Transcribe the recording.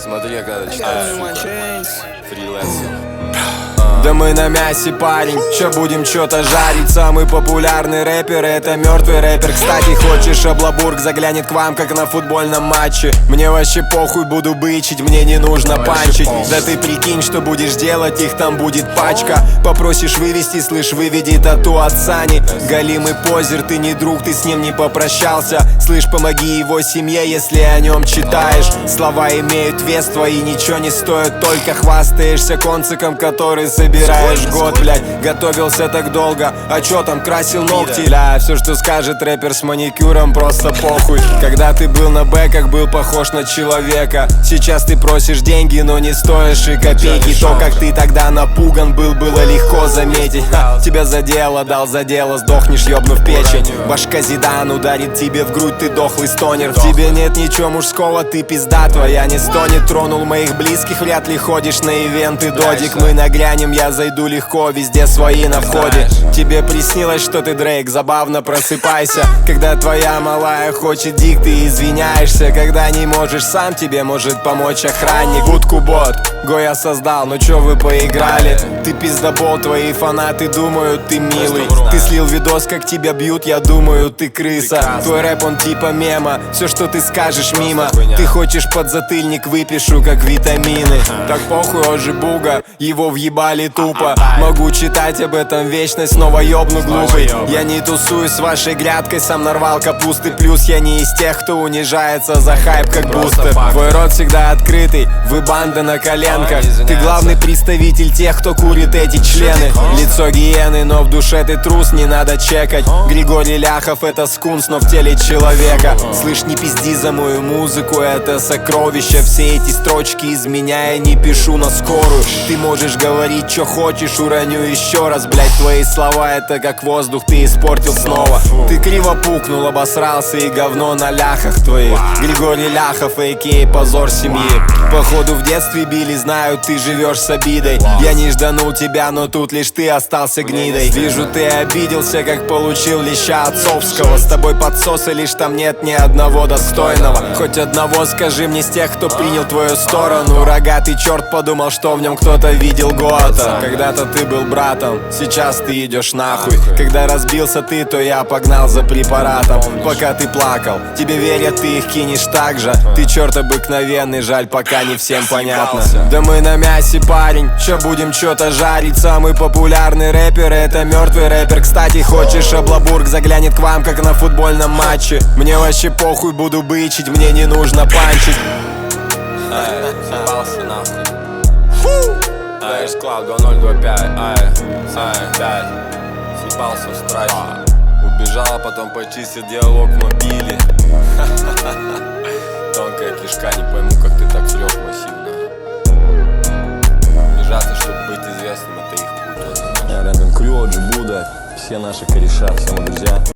Смотри, когда читаешь, фрилансер. Да мы на мясе, парень, ща будем чё-то жарить. Самый популярный рэпер — это мертвый рэпер. Кстати, хочешь, Аблабург заглянет к вам, как на футбольном матче. Мне вообще похуй, буду бычить, мне не нужно панчить. Да ты прикинь, что будешь делать, их там будет пачка. Попросишь вывести, слышь, выведи тату от Сани. Голимый позер, ты не друг, ты с ним не попрощался. Слышь, помоги его семье, если о нем читаешь. Слова имеют вес, твои ничего не стоят, только хвастаешься конциком, который собираешь год, блядь. Готовился так долго, а чё там, красил ногти? Ля, все, что скажет рэпер с маникюром, просто похуй. Когда ты был на бэках, был похож на человека. Сейчас ты просишь деньги, но не стоишь и копейки. То, как ты тогда напуган был, было легко заметить. Тебя задело, дал за дело, сдохнешь, ёбнув печень. Башка Зидан ударит тебе в грудь, ты дохлый стонер. В тебе нет ничего мужского, ты пизда твоя не стонет. Тронул моих близких, вряд ли ходишь на ивенты, додик. Мы нагрянем, я зайду легко, везде свои на входе. Тебе приснилось, что ты Дрейк, забавно просыпайся. Когда твоя малая хочет дик, ты извиняешься. Когда не можешь сам, тебе может помочь охранник. Будку бот, го я создал, ну чё вы поиграли? Ты пиздобол, твои фанаты думают, ты милый. Ты слил видос, как тебя бьют, я думаю, ты крыса. Твой рэп, он типа мема, все, что ты скажешь, мимо. Ты хочешь подзатыльник, выпишу, как витамины. Так похуй, он же буга, его въебали тупо. Могу читать об этом вечность, снова ёбну глупый. Я не тусуюсь с вашей грядкой, сам нарвал капусты. Плюс я не из тех, кто унижается за хайп, как бустер. Твой рот всегда открытый, вы банда на коленках. Ты главный представитель тех, кто курит эти члены. Лицо гиены, но в душе ты трус, не надо чекать. Григорий Ляхов — это скунс, но в теле человека. Слышь, не пизди за мою музыку, это сокровище. Все эти строчки из меня я не пишу на скорую. Ты можешь говорить, что хочешь, уроню еще раз. Блять, твои слова — это как воздух, ты испортил снова. Ты криво пукнул, обосрался и говно на ляхах твоих. Григорий Ляхов, а.к.а. позор семьи. Походу в детстве били, знаю, ты живешь с обидой. Я не жданул тебя, но тут лишь ты остался гнидой. Вижу, ты обиделся, как получил леща отцовского. С тобой подсосы, лишь там нет ни одного достойного. Хоть одного скажи мне с тех, кто принял твою сторону. Рогатый черт подумал, что в нем кто-то видел Гоата. Когда-то ты был братом, сейчас ты идешь нахуй. Когда разбился ты, то я погнал за препаратом. Пока ты плакал, тебе верят, ты их кинешь так же. Ты черт обыкновенный, жаль, пока не всем понятно. Да мы на мясе, парень, ща будем чё-то жарить. Самый популярный рэпер — это мертвый рэпер. Кстати, хочешь, Аблабург заглянет к вам, как на футбольном матче. Мне вообще похуй, буду бычить, мне не нужно панчить. Съебался нахуй. Склад 2025, 5. Съебался в страхе. Убежал, потом почистил диалог в мобиле. Тонкая кишка, не пойму, как ты так врёшь массивно. Унижаться, чтобы быть известным, это их путь. Я рядом Крю, Джи Буда, все наши кореша, все мы друзья.